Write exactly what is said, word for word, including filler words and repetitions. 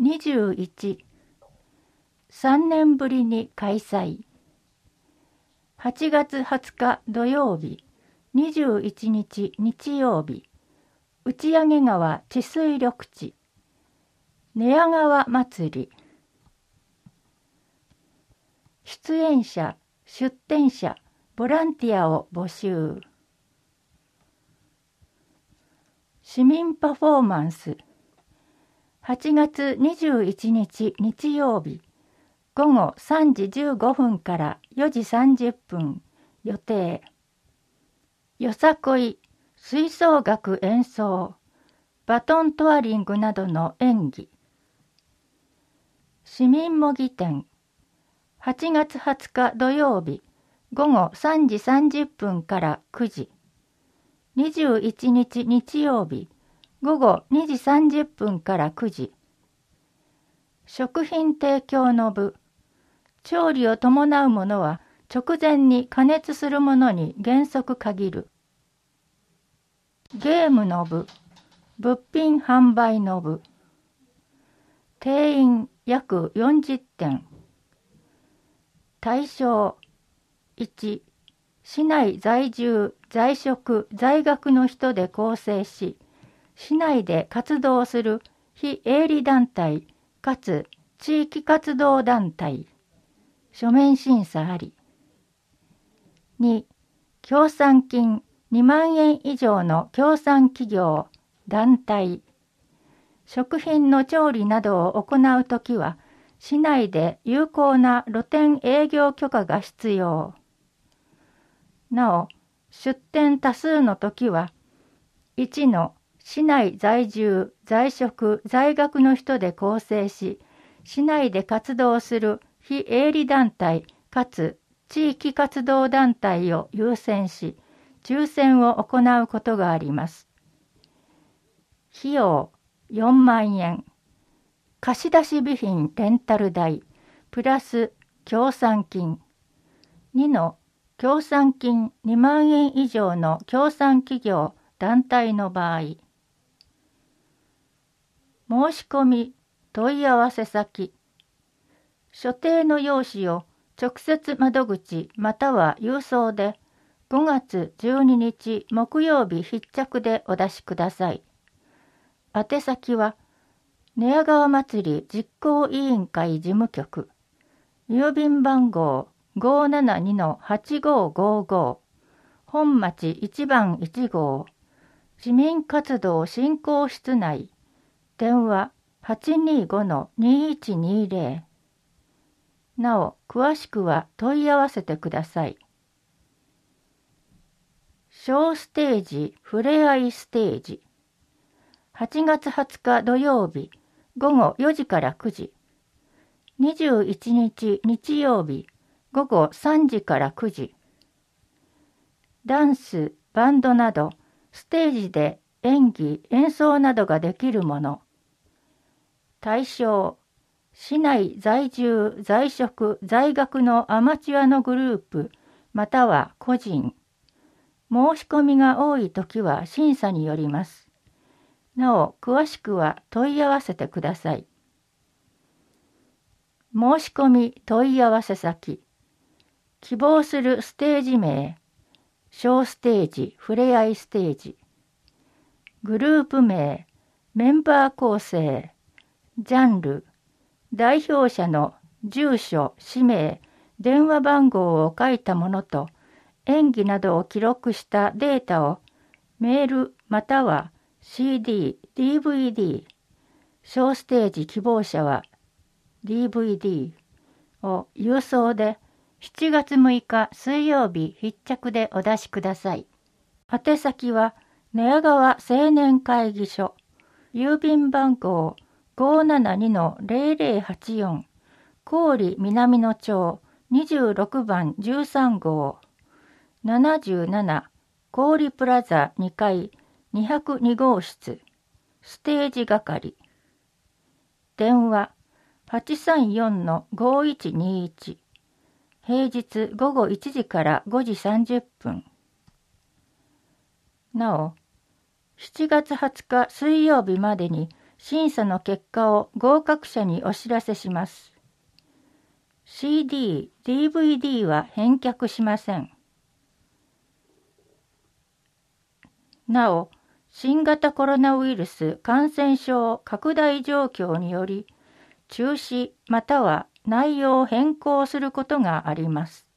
にじゅういち、さんねんぶりに開催。はちがつはつか土曜日、にじゅういちにち日曜日、打上川治水緑地、寝屋川祭り。出演者、出展者、ボランティアを募集。市民パフォーマンス。はちがつにじゅういちにち日曜日、ごごさんじじゅうごふんからよじさんじゅっぷん予定。よさこい、吹奏楽演奏、バトントワリングなどの演技。市民模擬店。はちがつはつか土曜日、ごごさんじさんじゅっぷんからくじ。にじゅういちにち日曜日、ごごにじさんじゅっぷんからくじ。食品提供の部。調理を伴うものは直前に加熱するものに原則限る。ゲームの部。物品販売の部。定員約よんじゅってん。対象いち、市内在住、在職、在学の人で構成し、市内で活動する非営利団体かつ地域活動団体。書面審査あり。に、協賛金にまんえん以上の協賛企業、団体。食品の調理などを行うときは、市内で有効な露店営業許可が必要。なお、出店多数のときは、いちの市内在住、在職、在学の人で構成し、市内で活動する非営利団体かつ地域活動団体を優先し、抽選を行うことがあります。費用よんまんえん。貸出備品レンタル代、プラス協賛金。にの協賛金にまんえん以上の協賛企業、団体の場合。申し込み、問い合わせ先。所定の用紙を直接窓口または郵送でごがつじゅうににち木曜日必着でお出しください。宛先は寝屋川祭り実行委員会事務局、郵便番号 ごーななにのはちごーごーごー、本町いちばんいちごう、市民活動振興室内、電話 はちにーごのにいちにーぜろ。なお、詳しくは問い合わせてください。小ステージふれあいステージ。はちがつはつか土曜日、ごごよじからくじ。にじゅういちにち日曜日、ごごさんじからくじ。ダンス、バンドなど、ステージで演技、演奏などができるもの。対象、市内在住、在職、在学のアマチュアのグループ、または個人。申し込みが多いときは審査によります。なお、詳しくは問い合わせてください。申し込み問い合わせ先。希望するステージ名。小ステージ、ふれあいステージ。グループ名、メンバー構成、ジャンル、代表者の住所、氏名、電話番号を書いたものと、演技などを記録したデータをメールまたは シーディー、ディーブイディー、小ステージ希望者は ディーブイディー を郵送でしちがつむいか水曜日必着でお出しください。宛先は寝屋川青年会議所、郵便番号 ごーななにのぜろぜろはちよん、郡南野町にじゅうろくばんじゅうさんごう、ななじゅうなな郡プラザにかいにひゃくにごうしつ、ステージ係。電話 はちさんよんのごいちにいち、平日ごごいちじからごじさんじゅっぷん。なお、しちがつはつか水曜日までに審査の結果を合格者にお知らせします。シーディー、ディーブイディー は返却しません。なお、新型コロナウイルス感染症拡大状況により、中止または内容を変更することがあります。